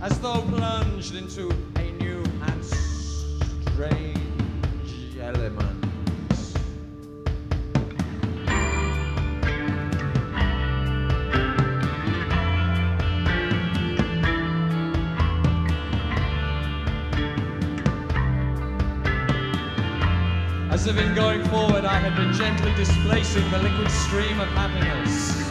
as though plunged into a new and strange element. As if in going forward I had been gently displacing the liquid stream of happiness.